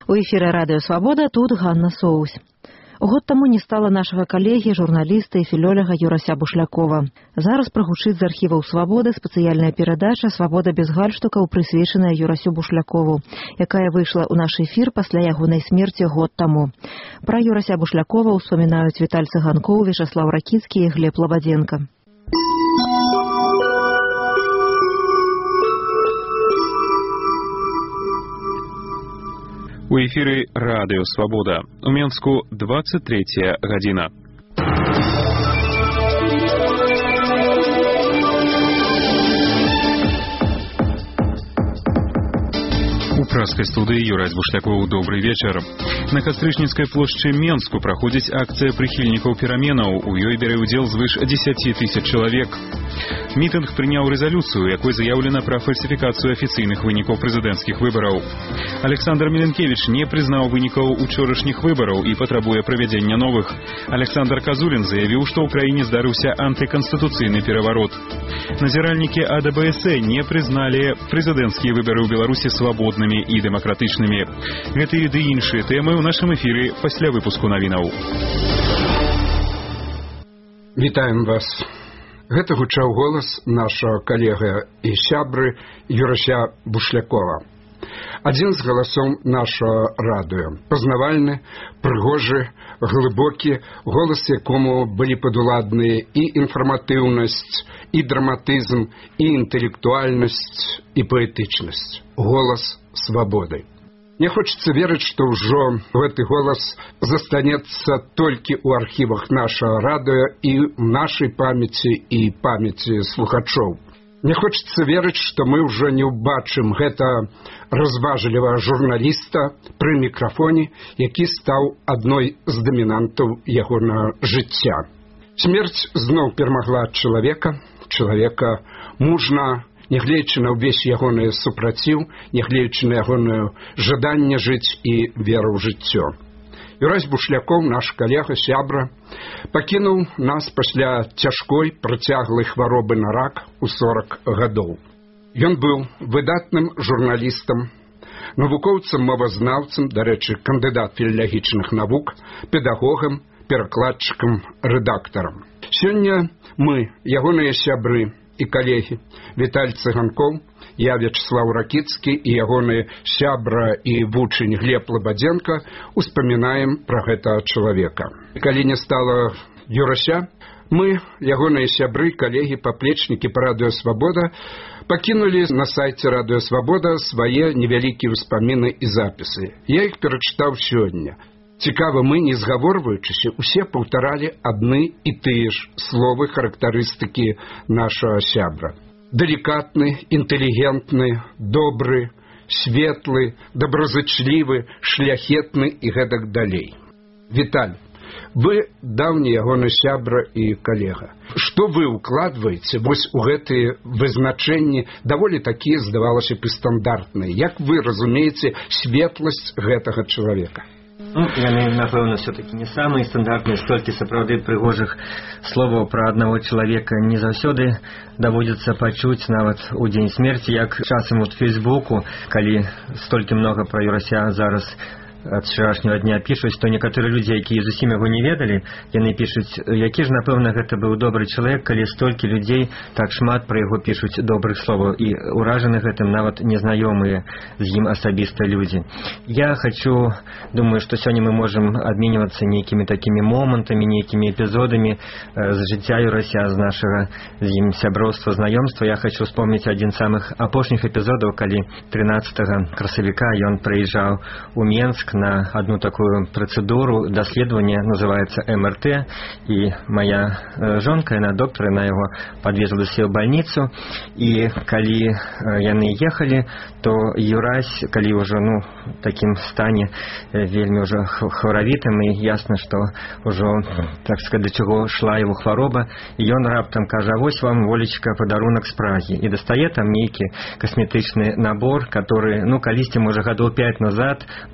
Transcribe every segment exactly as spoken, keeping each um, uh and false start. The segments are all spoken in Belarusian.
У эфіры радыё Свабода, тут Ганна Соусь. Год таму не стала нашага калегі, журналіста і філолага Юрася Бушлякова. Зараз прагучыць з архіваў Свабоды спецыяльная перадача «Свабода без гальштукаў», прысвечаная Юрасю Бушлякову, якая выйшла ў наш эфір пасля ягонай смерці год таму. Пра Юрася Бушлякова ўспамінаюць Віталь Цыганкоў, Вячаслаў Ракіцкі і Глеб Лабадзенка. У эфіры радыё Свабода. У Менску двадцать третья гадзіна. У праскай студыі Юрась Бушлякоў, добрый вечар. На Кастрычніцкай плошчы Менску праходзіць акцыя прыхільнікаў пераменаў. У ёй бярэ ўдзел звыш дзесяці тысяч чалавек. Мітынг прыняў рэзалюцыю, якой заяўлена пра фальсіфікацыю афіцыйных вынікаў прэзідэнцкіх выбараў. Александр Міленкевіч не прызнаў вынікаў учорашніх выбараў і патрабуе правядзення новых. Александр Казулін заявіў, што ў краіне здарыўся антыканстытуцыйны пераварот. Назіральнікі А Д Б С не прызналі прэзідэнцкія выбары ў Беларусі свабоднымі і дэмакратычнымі. Гэтыя ды іншыя тэмы ў нашым эфіры пасля выпуску навінаў. Вітаем вас. Гэта гучаў голас нашага калега і сябры Юрася Бушлякова. Адзін з галасоў нашага радыё. Пазнавальны, прыгожы, глыбокі, голас якому былі падуладныя і інфарматыўнасць, і драматызм, і інтэлектуальнасць, і паэтычнасць. Голас свабоды. Мне хочется верыць, што ўжо гэты голас застанецца толькі ў архівах нашага радыё і ў нашай памяці і памяці слухачоў. Мне хочется верыць, што мы ўжо не ўбачым гэта разважлівага журналіста пры мікрафоне, які стаў адной з дамінантаў ягонага жыцця. Смерць зноў перамагла чалавека, чалавека мужна, нягледзячы на ўвесь ягоны супраціў, нягледзячы на ягонае жаданне жыць і веру ў жыццё. Юрась Бушлякоў, наш калега, сябра, пакінуў нас пасля цяжкой працяглай хваробы на рак у сорак гадоў. Ён быў выдатным журналістам, навукоўцам-мовазнаўцам, дарэчы, кандыдат філалагічных навук, педагогам, перакладчыкам, рэдактарам. Сёння мы, ягоныя сябры і калегі, Віталь Цыганкоў, я, Вячаслаў Ракіцкі і ягоны сябра і вучань Глеб Лабадзенка успамінаем пра гэтага чалавека. Калі не стала Юрася, мы, ягоныя сябры, калегі, паплечнікі па радыё Свабода, пакінулі на сайце радыё Свабода свае невялікія ўспаміны і запісы. Я іх перачытаў сёння. Цікава, мы, не згаворваючыся, усе паўтаралі адны і тыя ж словы характарыстыкі нашага сябра. Далікатны, інтэлігентны, добры, светлы, добразычлівы, шляхетны і гэтак далей. Віталь, вы даўні ягоны сябра і калега. Што вы ўкладваеце вось у гэтыя вызначэнні, даволі такія, здавалася б, і стандартныя? Як вы разумееце светласць гэтага чалавека? Ну, яны, напэўна, все-таки не самыя стандартныя, столькі сапраўды прыгожых словаў пра аднаго чалавека не заўсёды даводзіцца пачуць нават у дзень смерці, як часам у Фейсбуку, калі столькі многа пра Юрася зараз ад вчарашняга дня пішуць, то некаторыя людзі, якія зусім яго не ведалі, яны пішуць, які ж, напэўна, гэта быў добры чалавек, калі столькі людзей так шмат пра яго пішуць добрых словаў, і ўражаны гэтым нават незнаёмыя з ім асабіста людзі. Я хочу, думаю, што сёння мы можам абменьвацца нейкімі такімі момантамі, нейкімі эпізодамі з жыцця Юрася, з нашага з ім сяброўства, знаёмства. Я хочу вспомніць адзін з самых апошніх эпізодаў, калі трынаццатага красавіка ён прыязджаў у Менск на одну такую процедуру даследования, называется эм эр тэ, и моя э, жонка, она доктор, она его подвезла в больницу, и калі э, яны ехали, то Юрась, калі уже, ну, таким стане э, вельмі уже хваравітым, и ясно, что уже, так сказать, до чего шла его хвароба, и он раптам кажа: вось вам, Волечка, подарунок с Праги, и достае там нейкі косметычны набор, который, ну, калісьці, может, гадоў пять назад мы просили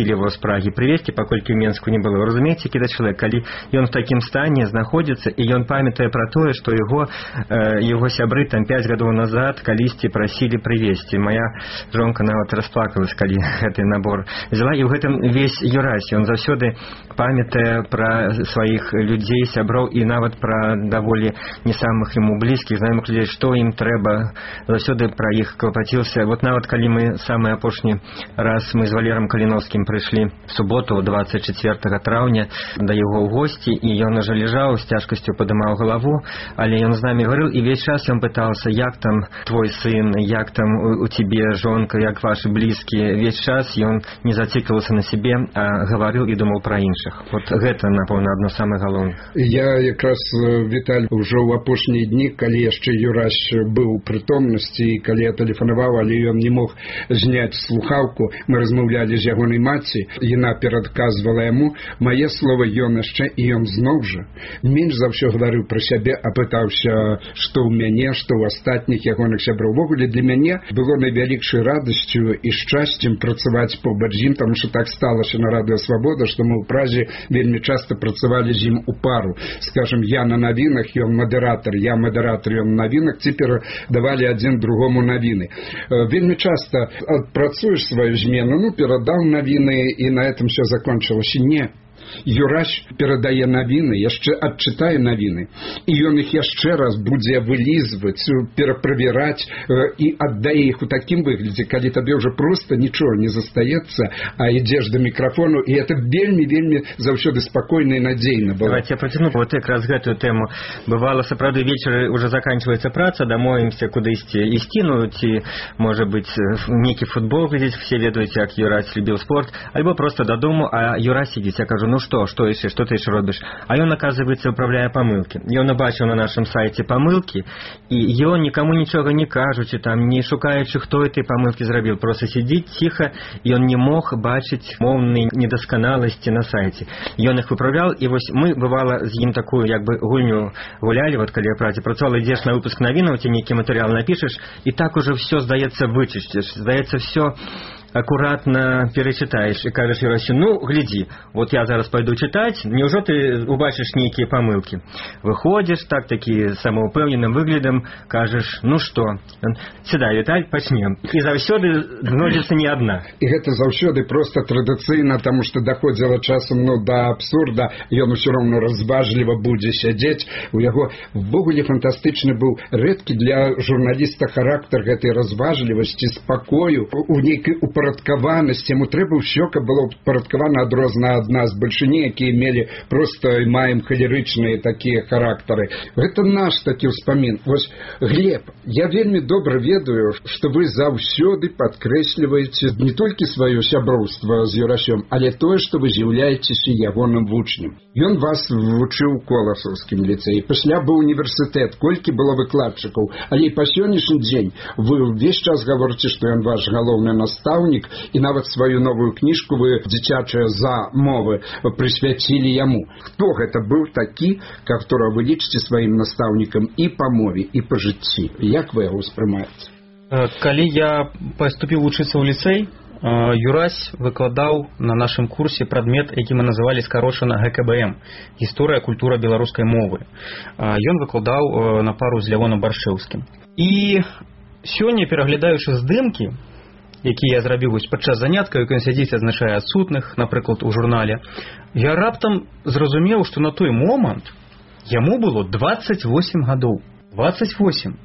просили его с Праги привезти, покольки в Менску не было. Вы разумеете, когда человек, коли он в таким стане находится, и он памятая про то, что его, э, его сябры там пять годов назад калисти просили привезти. Моя жонка нават расплакалась, коли этот набор взяла. И в этом весь Юрась. Он завсёды памятая про своих людей, сябров, и нават про довольно не самых ему близких, знаемых людей, что им треба, завсёды про их клопотился. Вот нават, коли мы самый опошний раз мы с Валером Калиновским пришли в субботу, двадцать четвёртага траўня, до его в гости, и он уже лежал, с тяжкостью подымал голову, але он с нами говорил, и весь час он пытался, як там твой сын, як там у, у тебе жонка, як ваши близкие, весь час, и он не зацикливался на себе, а говорил и думал про іншых. Вот это, напомню, одно из самых главных. Я якраз, Виталь, уже в опошние дни, коли еще Юрась был в притомности, и коли я телефоновал, але он не мог снять слухавку, мы размовляли с ягоной маці, яна перадказывала ему, мое слово ён яшчэ, и он знов же, меньше за все говорил про себя, а пытался, что у меня, что у остальных ягоных сябров. Вогуле для меня было наивеликшей радостью и счастьем працаваць побач з ім, потому что так сталося на Радио Свобода, что мы в Празе вельмі часто працавали з ім у пару. Скажем, я на новинах, ён модератор, я модератор, ён на новинах, теперь давали один другому новины. Вельмі часто працуешь свою змену, ну, передал новины, и на этом все закончилось. Не. Юрась перадае навіны, яшчэ адчытае навіны, і ён іх яшчэ раз будзе вылізваць, пераправяраць і аддае іх у такім выглядзе, калі табе ўжо проста нічого не застаецца, а ідзеш да мікрафону, і это вельмі-вельмі заўсёды спакойна і надзейна было. Давайте я протяну вот как раз гэтую тему. Бывало, сапраўды, вечер уже заканчивается праца, домоимся, куда ісці, ісці, ну, ці, может быть, нейкі футбол глядзець, все ведаеце, як Юрась любил спорт, альбо просто додому, а Юрась сидит, я кажу, ну что, что еще, что ты еще робишь? А он, оказывается, управляя помылки. И он убачил на нашем сайте помылки, и он никому ничего не кажучи, там, не шукаючи, кто этой помылки зробил, просто сидит тихо, и он не мог бачить мовные недосконалости на сайте. И он их выправлял, и вот мы, бывало, с ним такую, как бы, гульню гуляли, вот, когда я праці працавала, идешь на выпуск новин, тебе некий материал напишешь, и так уже все, сдается, вычистишь, сдается все аккуратно перечитаешь и кажешь Юрасю, ну, гляди, вот я зараз пойду читать, неужо ты убачишь некие помылки? Выходишь так таки самоупевненным выглядом, кажешь, ну что, сюда, Виталь, почнем. И завсёды знойдется не одна. И это завсёды просто традыцыйна, потому что доходило часом, ну, до абсурда, и он все равно разважливо будзе сядзець. У яго ввогуле фантастычны быў рэдкі для журналіста характар гэтай разважлівасці, спакою, у нейкай упарадкаванасці. Яму трэба ўсё, каб было упарадкавана адрозна ад нас бальшыні, якія мелі просто маем халерычныя такія характары. Гэта наш такі ўспамін. Вось, Глеб, я вельмі добра ведаю, што вы заўсёды падкрэсліваеце не толькі сваё сяброўства з Юрасём, але тое, што вы з'яўляецеся ягоным вучнем. Ён вас вучыў у Коласаўскім ліцэі, пасля быў універсітэт, колькі было выкладчыкаў, але і па сённяшні дзень вы ўвесь час гаворыце, што ён ваш галоўны настаўнік, і нават сваю новую кніжку вы дзіцячыя замовы прысвяцілі яму. Хто гэта быў такі, которого вы лічыце сваім настаўнікам і па мове, і па жыцці? Як вы яго ўспрымаеце? Калі я паступіў вучыцца ў ліцэй, Юрась выкладаў на нашым курсе прадмет, які мы называлі скарочана гэ ка бэ эм – гісторыя, культура беларускай мовы. Ён выкладаў на пару з Лявоном Баршэўскім. І сёння, пераглядаючы здымкі, якія я зрабіў падчас занятка, як ён сядзіць, адзначае адсутных, напрыклад, у журнале, я раптам зразумеў, што на той момант яму было дваццаць восем гадоў. дваццаць восем.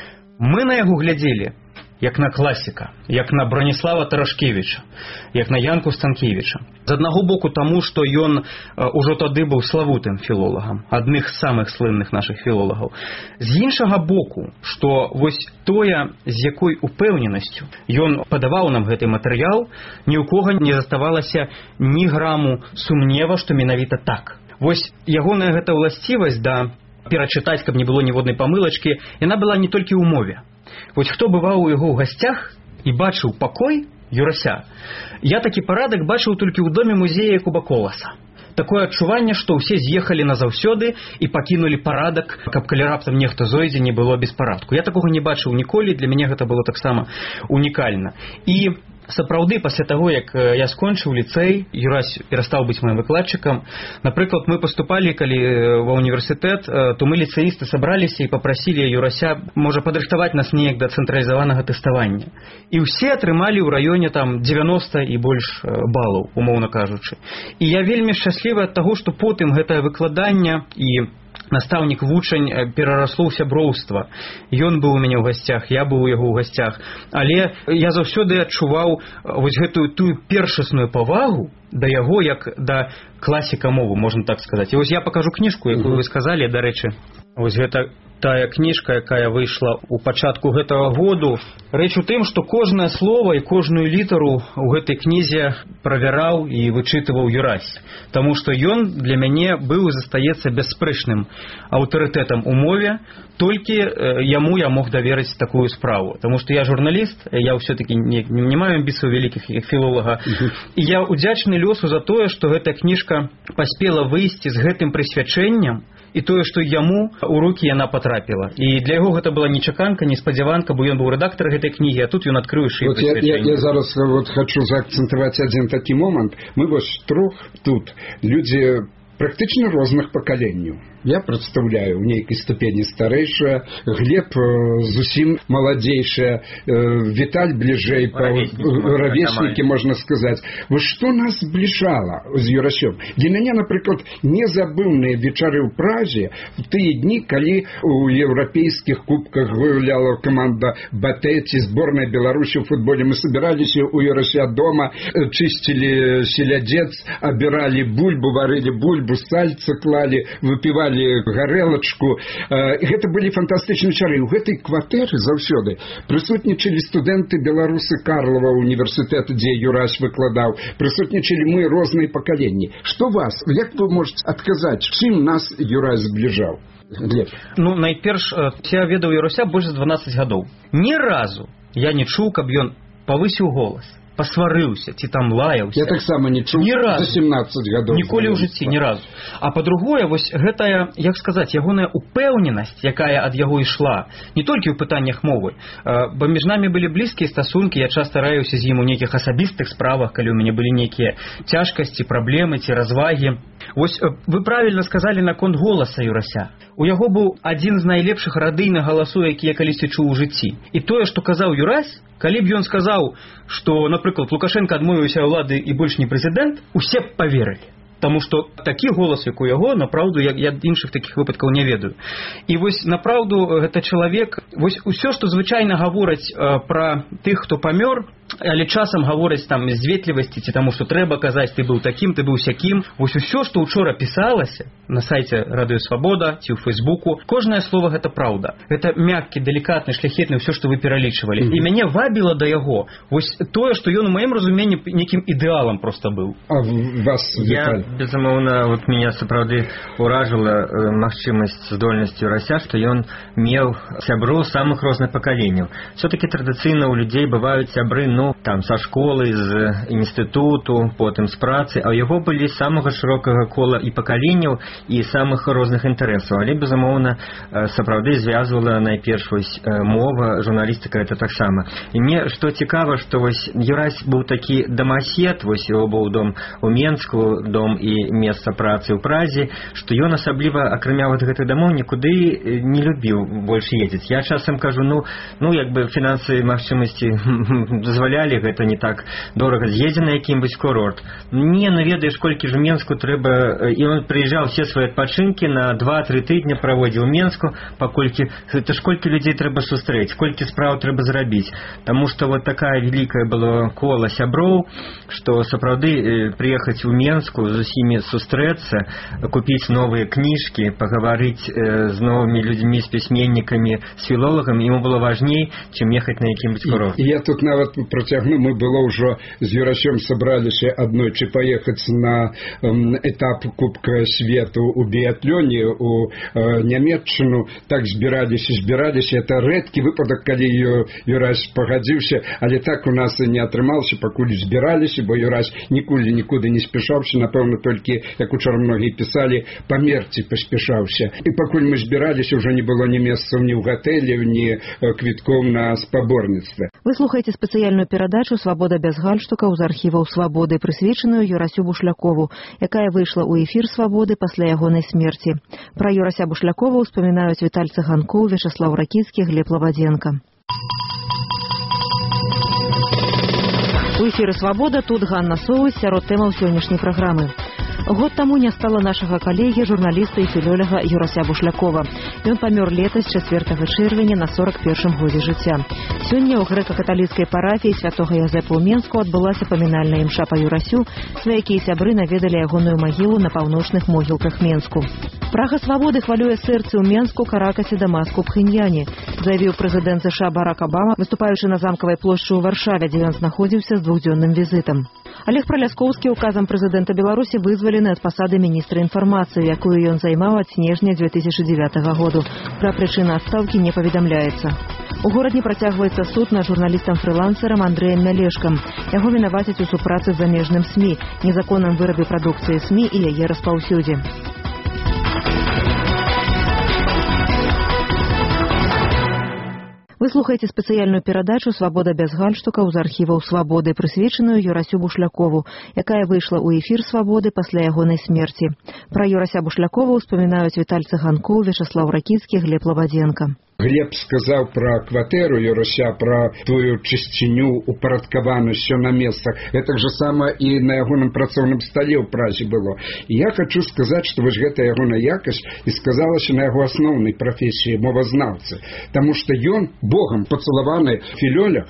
Мы на яго глядзелі як на класіка, як на Браніслава Тарашкевіча, як на Янку Станкевіча. З аднаго боку таму, што ён ужо тады быў славутым філолагам, адных з самых слынных нашых філолагаў. З іншага боку, што вось тое, з якой упэўненасцю ён падаваў нам гэты матэрыял, ні ў кога не заставалася ні граму сумнева, што менавіта так. Вось ягоная гэта ўласцівасць, да перачытаць, каб не было ніводнай памылачкі, яна была не толькі ў мове. Вось хто бываў у яго ў гасцях і бачыў пакой Юрася, я такі парадак бачыў толькі ў доме музея Якуба Коласа. Такое адчуванне, што ўсе з'ехалі назаўсёды і пакінулі парадак, каб калі раптам нехта зойдзе, не было беспарадку. Я такога не бачыў ніколі, для мяне гэта было таксама унікальна. І сапраўды пасля таго, як я скончыў ліцэй, Юрась перастаў быць маім выкладчыкам. Напрыклад, мы паступалі, калі ва універсітэт, то мы ліцэісты сабраліся і папрасілі Юрася, можа, падрыхтаваць нас неяк да цэнтралізаванага тэставання. І ўсе атрымалі ў раёне там дзевяноста і больш балаў, умоўна кажучы. І я вельмі шчаслівы ад таго, што потым гэтае выкладанне і настаўнік вучань перарасло ў сяброўства. Ён быў у мяне ў гасцях, я быў у яго ў гасцях. Але я заўсёды адчуваў вось гэтую тую першасную павагу да яго, як да класіка мовы, можна так сказаць. І вось я пакажу кніжку, якую вы сказалі, дарэчы. Вось гэта тая кніжка, якая выйшла ў пачатку гэтага году. Рэч у тым, што кожнае слово і кожную літару ў гэтай кнізе правяраў і вычытываў Юрась. Таму што ён для мяне быў і застаецца бясспрэчным аўтарытэтам у мове, толькі яму я мог даверыць такую справу. Таму што я журналіст, я ўсё-такі не, не маю амбіцыяў вялікіх як філолага. І я удзячны лёсу за тое, што гэтая кніжка паспела выйсці з гэтым прысвячэннем, і тое, што яму ў рукі яна патрапіла. І для яго гэта была нечаканка, неспадзяванка, бо ён быў рэдактар гэтай кнігі, а тут ён адкрыў шыю вот прысвячэння. Я, я, я зараз вот хочу заакцэнтаваць адзін такі момант. Мы вось трох тут людзі практычна розных пакаленняў. Я прадстаўляю ў нейкай ступені старэйшая, Глеб зусім маладзейшая, Віталь бліжэй па равеснікі, можна сказаць. Вось што нас збліжала з Юрасём? Для мяне, напрыклад, незабыўныя вечары ў Празе в тыя дні, калі у еўрапейскіх кубках гуляла каманда Батэці, зборная Беларусі ў футболе. Мы собираліся у Юрася дома, чысцілі селядзец, абіралі бульбу, варылі бульбу, сальца клалі, выпівалі гарэлачку. Гэта былі фантастычныя чары. У гэтай кватэры заўсёды прысутнічалі студэнты беларусы Карлова універсітэта, дзе Юрась выкладаў. Прысутнічалі мы розныя пакаленні. Што вас, як вы можете адказаць, чым нас Юрась збліжаў? Глеб. Ну, найперш, я ведаў Юрася больш за дванаццаць гадоў. Ні разу я не чуў, каб ён павысіў голас, пасварыўся, ці там лаяўся. Я таксама не чуў за семнаццаць гадоў. Ніколі ў жыцці, ні разу. А па-другое, вось гэтая, як сказаць, ягоная упэўненасць, якая ад яго ішла, не толькі ў пытаннях мовы, бо між намі былі блізкія стасункі, я часта раіўся з ім у нейкіх асабістых справах, калі ў мяне былі нейкія цяжкасці, праблемы ці развагі. Вось вы правільна сказалі наконт голаса Юрася. У яго быў адзін з найлепшых радыйных галасоў, які я калісьці чуў у жыцці. І тое, што казаў Юрась, калі б ён сказаў, што, напрыклад, Лукашенко адмовіўся ўлады і больш не прэзідэнт, усе б паверылі. Таму што такі голас, як у яго, направду, я, я іншых такіх выпадкаў не ведаю. І вось, направду, гэта чалавек, вось усё, што звычайна гавораць э, пра тых, хто памёр, але часам гавораць там з ветлівасці, ці таму, што трэба казаць, ты быў такім, ты быў сякім. Вось усё, што ўчора пісалася на сайце Радыё Свабода ці ў Фэйсбуку, кожнае слово гэта праўда. Гэта мяккі, далікатны, шляхетны, ўсё, што вы пералічвалі. Mm-hmm. І мяне вабіла да яго вось тое, што ён у маім разуменні нейкім ідэалам проста быў. А вас, Віталь? Я, безумоўна, вот меня сапраўды уражыла э, магчымасць, здольнасць Юрася, што ён меў сяброў самых розных пакаленняў. Все-таки традыцыйна у людзей бываюць сябры, ну, там, са школы, з інстытуту, потым з працы, а ў яго былі самага шырокага кола і пакаленняў, і самых розных інтарэсаў. Але, безумоўна, сапраўды звязвала найперш вось мова, журналістыка, это таксама. І мне, што цікава, што вось Юрась быў такі дамасед, вось яго быў дом у Менску, дом і месца працы ў Празе, што ён асабліва, акрамя вот гэтых дамоў, нікуды не любіў больш ездзіць. Я часам кажу, ну, ну як бы фінансы магчымасці дазвалялі, гэта не так дорага, з'ездзі на якім-нибудь курорт. Не, ну ведаеш, колькі ж у Менску трэба, і он прыязджаў все свае адпачынкі на два-тры тыдня праводзіў у Менску, паколькі гэта ж колькі людзей трэба сустрэць, колькі спраў трэба зрабіць. Таму што вот такая вялікая было кола сяброў, што сапраўды прыехаць у Менску, з усімі сустрэцца, купіць новыя кніжкі, пагаварыць з новымі людзьмі, з пісьменнікамі, з філолагамі, яму было важней, чым ехаць на якім-нибудь курорт. Я тут нават працягну, мы было ўжо з Юрасём сабраліся аднойчы паехаць на эм, этап Кубка свету у біятлоне у э, Нямецчыну. Так збіраліся, збіраліся. Это рэдкі выпадак, калі Ю, Юрась пагадзіўся, але так у нас і не атрымалася, пакуль збіраліся, бо Юрась ніколі нікуды не спяшаўся, напэўна, напэўна, толькі, як учора многія пісалі, памерці паспяшаўся. І пакуль мы збіраліся, ўжо не было ні месцаў ні ў гатэлі, ні квіткоў на спаборніцтва. Вы слухаеце спецыяльную перадачу «Свабода без гальштукаў» з архіваў «Свабоды», прысвечаную Юрасю Бушлякову, якая выйшла ў эфір «Свабоды» пасля ягонай смерці. Пра Юрася Бушлякова ўспамінаюць Віталь Цыганкоў, Вячаслаў Ракіцкі, Глеб Лавадзенка. У эфіры «Свабода» тут Ганна Соўсь сярод тэмаў сённяшняй праграмы. Год таму не стала нашага калегі, журналіста і філолага Юрася Бушлякова. Ён памёр летась чацвёртага чэрвеня на сорок першым годзе жыцця. Сёння ў грэка-каталіцкай парафіі святога Язэпа ў Менску адбылася памінальная імша па Юрасю. Сваякі і сябры наведалі ягоную магілу на паўночных могілках Менску. Прага свабоды хвалюе сэрцы ў Менску, Каракасе, Дамаску, Пхеньяне, заявіў прэзідэнт ЗША Барак Абама, выступаючы на замкавай плошчы ў Варшаве, дзе ён знаходзіўся з двухдзённым візітам. Олег Праляскоўскі указам прэзідэнта Беларусі вызвалены ад пасады міністра інфармацыі, якую ён займаў ад снежня дзве тысячы дзевятага году. Пра прычыны адстаўкі не паведамляецца. У горадзе працягваецца суд над журналістам-фрылансерам Андрэем Мялешкам. Яго вінавацяць у супрацы з замежным СМІ, незаконным вырабе прадукцыі СМІ і яе распаўсюдзе. Вы слухаеце спецыяльную перадачу «Свабода без гальштукаў» з архіваў «Свабоды», прысвечаную Юрасю Бушлякову, якая выйшла ў эфір «Свабоды» пасля ягонай смерці. Пра Юрася Бушлякова ўспамінаюць Віталь Цыганкоў, Вячаслаў Ракіцкі, Глеб Лавадзенка. Глеб сказаў пра кватэру Юрася, пра твою чысціню, упарадкаванасць, усё на месцах. Гэтак жа сама і на ягоным працоўным стале ў Празе было. І я хачу сказаць, што вось гэта ягоная якасць і сказалася на яго асноўнай прафесіі мовазнаўцы. Таму што ён, Богам пацалаваны філолог,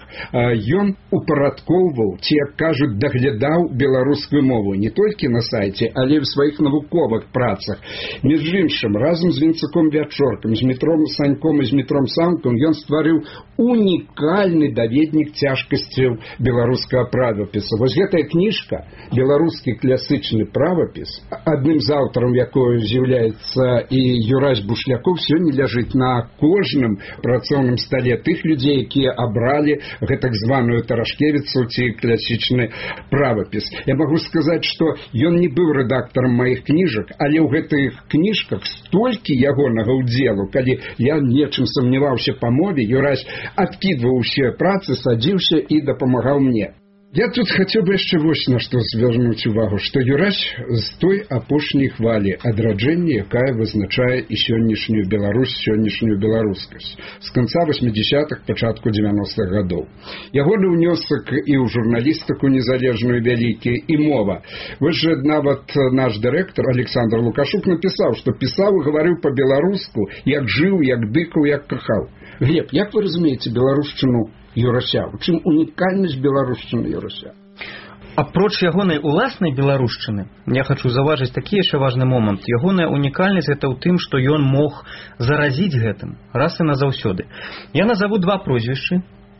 ён упарадкоўваў, ці, як кажуць, даглядаў беларускую мову не толькі на сайце, але і ў сваіх навуковых працах. Між іншым, разам з Вінцаком Вячоркам, з Метром Саньком і з Метром Самкам ён стварыў унікальны даведнік цяжкасцяў беларускага правапісу. Вось гэтая кніжка, беларускі класычны правапіс, адным з аўтараў якой з'яўляецца і Юрась Бушляков, сёння ляжыць на кожным працоўным стале тых людзей, якія абралі гэтак званую Тарашкевіцу ці класічны правапіс. Я магу сказаць, што ён не быў рэдактарам маіх кніжак, але ў гэтых кніжках столькі ягонага ўдзелу, калі я нечым сумняваўся па мове, Юрась адкідваў усе працы, садзіўся і дапамагаў мне. Я тут хацеў бы яшчэ вось на што звярнуць увагу, што Юрась з той апошняй хвалі адраджэння, якая вызначае і сённяшнюю Беларусь, сённяшнюю беларускасць, з канца восьмідзясятых, пачатку дзевяностых гадоў. Ягоны ўнёсак і ў журналістыку незалежную вялікі, і мова. Вось жа нават наш дырэктар Александр Лукашук напісаў, што пісаў і гаварыў па-беларуску, як жыў, як дыкаў, як кахаў. Глеб, як вы разумееце беларушчыну Юрася? У чым унікальнасць беларушчыны Юрася? Апроч ягонай уласнай беларушчыны, я хачу заўважыць такі яшчэ важны момант. Ягоная унікальнасць гэта ў тым, што ён мог заразіць гэтым раз і назаўсёды. Я назову два прозвішчы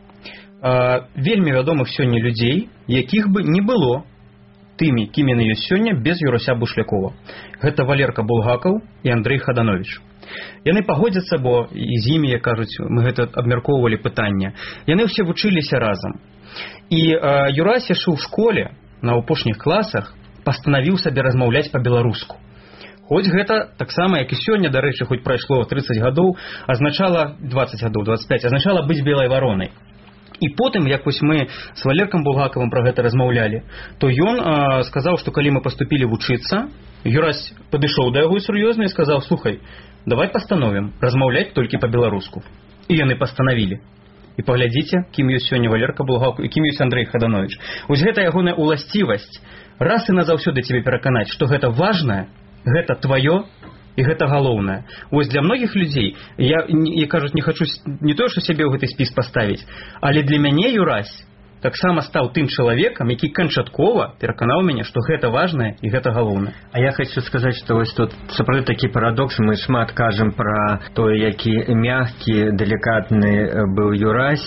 э, вельмі вядомых сёння людзей, якіх бы не было тымі, кім яны ёсць сёння без Юрася Бушлякова. Гэта Валерка Булгакаў і Андрэй Хаданович. Яны пагодзяцца, бо і з імі, як кажуць, мы гэта абмяркоўвалі пытанне. Яны ўсе вучыліся разам. І э, Юрась яшчэ ў школе, на апошніх класах, пастанавіў сабе размаўляць па-беларуску. Хоць гэта таксама, як і сёння, дарэчы, хоць прайшло трыццаць гадоў, азначала дваццаць гадоў, дваццаць пяць, азначала быць белай варонай. І потым, як вось мы з Валеркам Булгакавым пра гэта размаўлялі, то ён э, сказаў, што калі мы паступілі вучыцца, Юрась падышоў да яго сур'ёзна і сказаў: слухай, давай пастановім размаўляць толькі па-беларуску. І яны пастанавілі. І паглядзіце, кім ёсць сёння Валерка Булгакаў і кім ёсць Андрэй Хаданович. Вось гэта ягоная уласцівасць раз і назаўсёды цябе пераканаць, што гэта важнае, гэта тваё і гэта галоўнае. Вось для многіх людзей, я, я кажуць, не хачу не тое, што сябе ў гэты спіс паставіць, але для мяне Юрась таксама стаў тым чалавекам, які канчаткова пераканаў мяне, што гэта важнае і гэта галоўнае. А я хочу сказаць, што вось тут сапраўды такі парадокс. Мы шмат кажам пра тое, які мягкі, далікатны быў Юрась,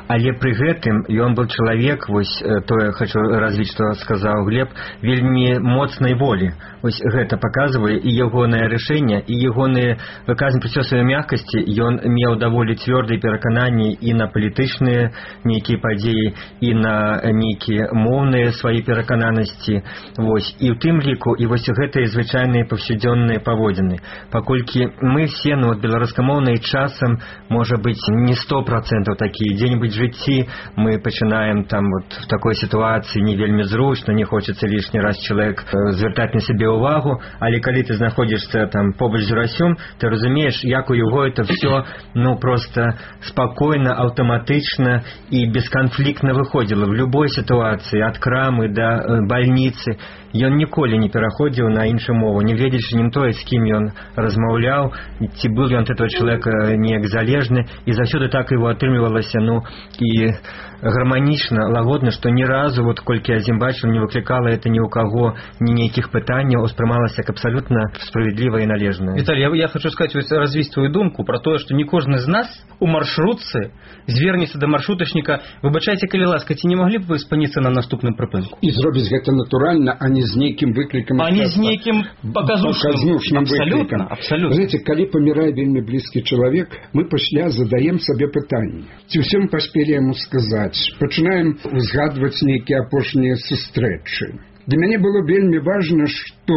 але пры гэтым ён быў чалавек, вось тое хочу развіць, што сказаў Глеб, вельмі моцнай волі. Вось гэта паказвае і ягонае рашэнне, і ягоныя выказанні пры ўсёй сваёй мяккасці. Ён меў даволі цвёрдыя перакананні і на палітычныя нейкія падзеі, і на нейкія моўныя свае перакананасці. Вось. І ў тым ліку, і вось гэтыя звычайныя паўсядзённыя паводзіны. Паколькі мы все, ну, беларускамоўныя часам, можа быць, не сто процентаў такія. Дзе-нибудь в жыцці мы пачынаем там вот в такой сітуацыі не вельмі зручна, не хочацца лішні раз чалавек звяртаць на сябе ўвагу, але калі ты знаходзішся там побач з Юрасём, ты разумееш, як у яго это все, ну, просто спокойно, автоматично и бесконфликтно выходило в любой ситуации, от крамы до больницы. Ён ніколі не пераходзіў на іншую мову, не гледзячы ні тое, з кім ён размаўляў, ці быў ён ад этого чалавека неяк залежны, і заўсёды так его атрымлівалася, ну, і гарманічна, лагодна, што ні разу, вот колькі я зім бачыў, не выклікала это ні ў каго, ні нейкіх пытанняў, успрымалася як абсалютна справедліва і належна. Віталь, я, я хочу сказаць, развіць твою думку про тое, што не кожны з нас у маршрутцы звернецца да маршрутачніка: выбачайце, калі ласка, ці не маглі б вы спыніцца на наступным прыпынку? І зробіць гэта натуральна, а не з нейкім выклікам, а не з нейкім паказушным выклікам. Абсолютно. Знаете, калі памірае вельмі блізкі чалавек, мы пасля задаем сабе пытанне, ці ўсё мы паспелі яму сказаць, пачынаем узгадваць нейкія апошнія сустрэчы. Для мяне было вельмі важна, што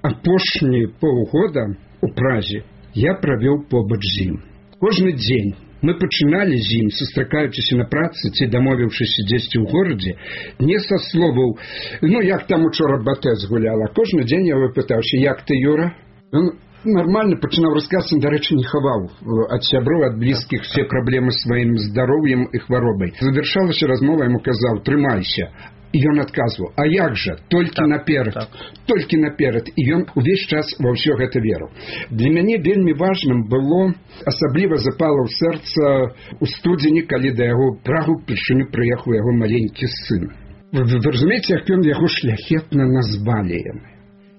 апошнія паўгода у Празе я правёў побач з ім. Кожны дзень мы пачыналі з ім, сустракаючыся на працы ці дамовіўшыся дзесьці ў горадзе, не са словаў: ну, як там учора Батэц гуляла. Кожны дзень я выпытаўся: як ты, Юра? Ён нормально пачынаў расказваць, дарэчы, не хаваў ад сяброў, ад блізкіх все праблемы сваім здароўем і хваробай. Завяршалася размова, яму казаў: трымайся. І ён адказваў: а як жа, толькі так, наперад, так. толькі наперад. І ён увесь час ва ўсё гэта верыў. Для мяне вельмі важным было, асабліва запала ў сэрца у студзені, калі да яго Прагу першыню прыехаў яго маленькі сын. Вы, вы разумееце, як ён яго шляхетна назвалі яны?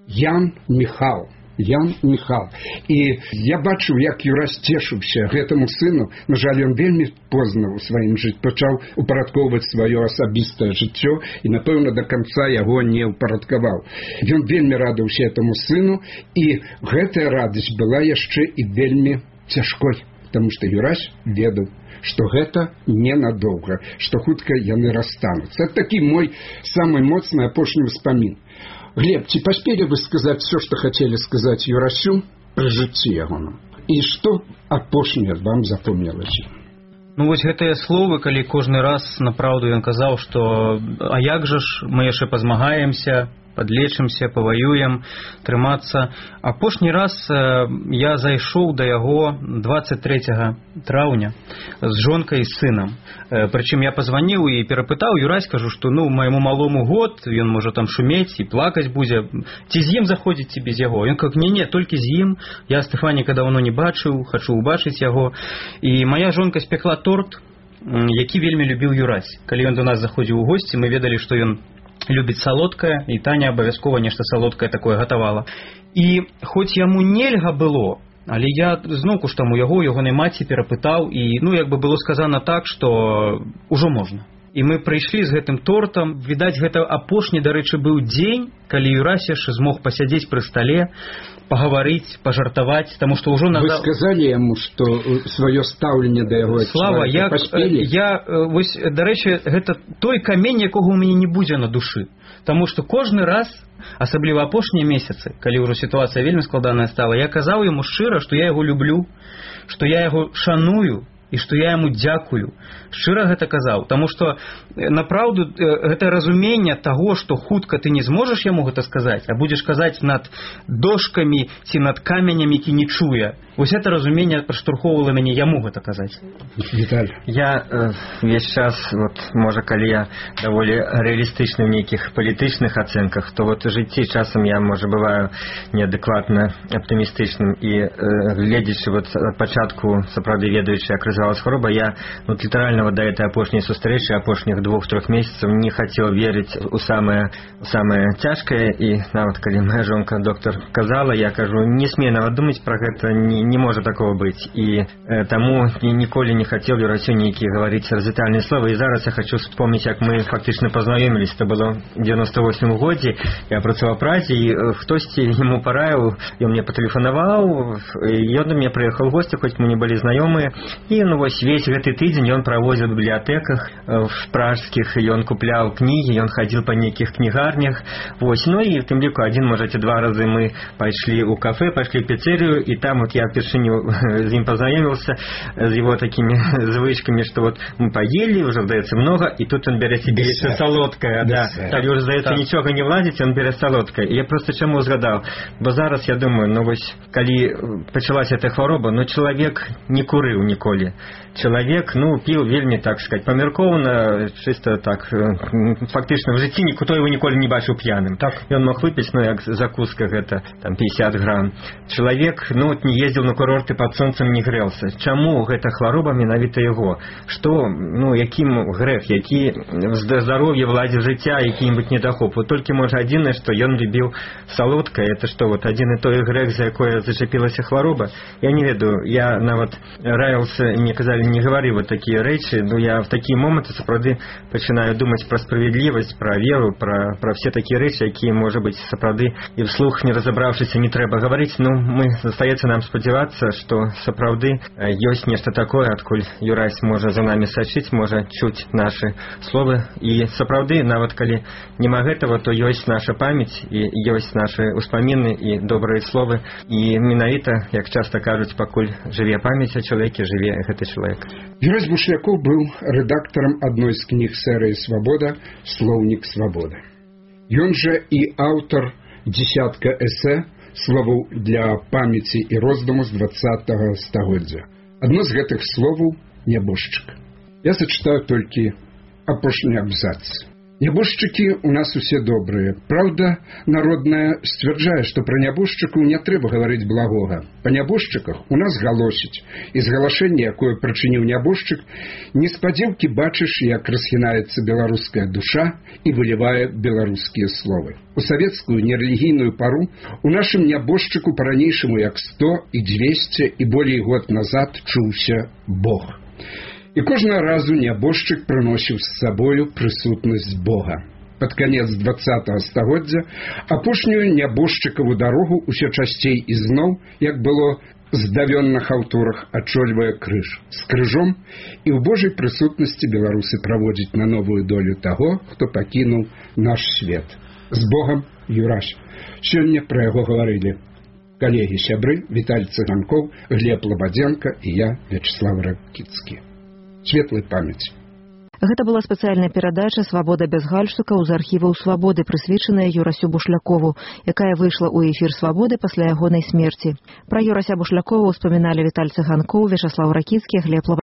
Ян Міхал. Ян Міхал. І я бачыў, як Юрась цешыўся гэтаму сыну. На жаль, ён вельмі позна ў сваім жыцці пачаў упарадкоўваць сваё асабістае жыццё і, напэўна, да канца яго не ўпарадкаваў. Ён вельмі радаўся этаму сыну, і гэтая радасць была яшчэ і вельмі цяжкой, таму што Юрась ведаў, што гэта ненадоўга, што хутка яны расстануцца. Это такі мой самы моцны апошні ўспамін. Глеб, ці паспелі вы сказаць все, што хацелі сказаць Юрасю пры жыцці ягоным? І што апошняе вам запомнілася? Ну, вось гэтыя словы, калі кожны раз направду ён казаў, што а як жа ж, мы яшчэ пазмагаемся, подлечимся, повоюем, трымацца. Апошні раз я зайшоў да яго двадцать третьего траўня з жонкай і сынам. Прычым я позваніў і перапытаў: Юрась, кажу, што ну майму малому год, ён можа там шумець і плакаць будзе. Ці з ім заходзіць, ці без яго? Ён как: не-не, толькі з ім. Я Стэфаніка даўно не бачыў, хачу убачыць яго. І моя жонка спекла торт, які вельмі любіў Юрась. Калі ён до нас заходзіў у госці, мы ведалі, што ён любіць салодкае, і Таня абавязкова нешта салодкае такое гатавала. І хоць яму нельга было, але я зноўку ж там у яго, ягонай маці перапытаў, і ну як бы было сказана так, што ўжо можна. І мы прыйшлі з гэтым тортам. Відаць, гэта апошні, дарэчы, быў дзень, калі Юрась яшчэ змог пасядзець пры стале, пагаварыць, пажартаваць, таму што ўжо надал... Вы сказалі яму, што сваё стаўленне да яго Слава, я, я вось, дарэчы, гэта той камень, якога ў мяне не будзе на душы. Таму што кожны раз, асабліва апошнія месяцы, калі ўжо сітуацыя вельмі складаная стала, я казаў яму шчыра, што я яго люблю, што я яго шаную, і што я яму дзякую. Шчыра гэта казаў, таму што направду гэта разуменне таго, што хутка ты не зможаш яму гэта сказаць, а будзеш казаць над дошкамі ці над каменем, які не чуе. Вось гэта разуменне праштурхоўвала мяне яму гэта казаць. Віталь, я э, весь час, вот, можа, калі я даволі рэалістычны ў нейкіх палітычных ацэнках, то вот у жыцці часам я, можа, бываю неадэкватна аптымістычным і э, гледзячы вот ад пачатку, сапраўды ведаючы, як называлась хвароба, я вот літаральна вот да этой апошняй сустрэчы апошніх двух-трох месяцаў не хацеў верыць у самае самае цяжкае, і нават калі моя жонка доктор казала, я кажу, не смей нават думаць пра гэта, не, не можа такого быць, і э, таму я ніколі не хацеў Юрасю нейкія гаварыць развітальныя словы. І зараз я хочу вспомніць, як мы фактычна пазнаёмілись. Это было в девяносто восьмым годзе, я працаваў празе, і хтосьці яму параіў, ён мне патэлефанаваў, і ён да мне прыехаў у госці, хоць мы не былі знаёмыя, і ну вось весь гэты тыдзень ён правозіў в бібліятэках в пражскіх, ён купляў кнігі, ён хадзіл па нейкіх кнігарнях, вось, ну і в тым ліку адзін, можа, ці два разы мы пайшлі ў кафе, пайшлі ў піцэрыю, і там вот я впершыню з ім пазнаёміўся, з его такими звычками, что вот мы поели, уже, здаецца, много, и тут он берет себе еще солодкое, да, так, уже, здаецца, нічога не владзіць, он бере солодкое. И я просто чаму згадаў, бо зараз я думаю, ну вось, калі пачалась эта хвароба, ну чалавек не курыў ніколі. Чалавек, ну, піў вельмі, так сказать, памяркоўна, чисто так, фактычна в жыцці ніхто его ніколі не бачыў п'яным. Так. Ён мог выпіць, ну, як закуска гэта, там, пятьдесят грамм. Чалавек, ну, вот, не ездзіў на курорты, под сонцем не грэлся. Чаму гэта хвароба менавіта яго? Што, ну, якім грэх, які здароўе владзе жыцця, які-нибудь недахоп. Вот толькі, можа, адзінае, што ён любіў салодкае, это што, вот, адзін і той грэх, за якое зачапілася хвароба? Я не ведаю, я нават раіўся, мне казалі, не говори вот такие рэчы, но я в такие моменты сапраўды пачынаю думаць пра справядлівасць, пра веру, пра, пра все такія рэчы, якія, можа быць, сапраўды і вслух не разабраўшыся не трэба гаварыць. Ну, мы застаецца нам спадзявацца, што сапраўды ёсць нешта такое, адкуль Юрась можа за намі сачыць, можа чуць нашы словы, і сапраўды, нават калі няма гэтага, то ёсць наша памяць і ёсць нашы ўспаміны і добрыя словы, і менавіта, як часта кажуць, пакуль жыве памяць о чалавеке, жыве гэты чалавек. Юрась Бушляков быў рэдактарам адной з кніг серыі «Свабода» «Слоўнік свабоды». Ён жа і аўтар дзесятка эсэ словаў для памяці і роздуму з двадцатага стагоддзя. Адно з гэтых словаў «нябожчык». Я зачытаю толькі апошні абзац. Нябожчыкі у нас усе добрыя. Праўда, народная сцвярджае, што пра нябожчыкаў не трэба гаварыць благога. Па нябожчыках у нас галосіць, і згалашэнне, якое прычыніў нябожчык, неспадзеўкі бачыш, як расхінаецца беларуская душа і вылівае беларускія словы. У савецкую нерэлігійную пару у нашым нябожчыку па-ранейшаму як сто і дзвесце і болей год назад чуўся Бог. І кожного разу нябожчык прыносіў з сабою прысутнасць Бога. Пад канец двадцатага стагоддзя апошнюю нябожчыкаву дарогу ўсё часцей і зноў, як было здавённа хаўтурах, адчольвае крыж. З крыжом і ў Божай прысутнасці беларусы праводзяць на новую долю таго, хто пакінуў наш свет. З Богам, Юрась. Сёння пра яго гаварылі калегі-сябры Віталь Цыганкоў, Глеб Лабадзенка і я, Вячеслав Ракіцкі. Светлай памяці. Гэта была спецыяльная перадача «Свабода без гальштукаў» з архіваў «Свабоды», прысвечаная Юрасю Бушлакову, якая выйшла ў эфір «Свабоды» пасля ягонай смерці. Пра Юрася Бушлякова ўспаміналі Віталь Цыганкоў, Вячеслав Ракіцкі, Глеб Лабадзенка.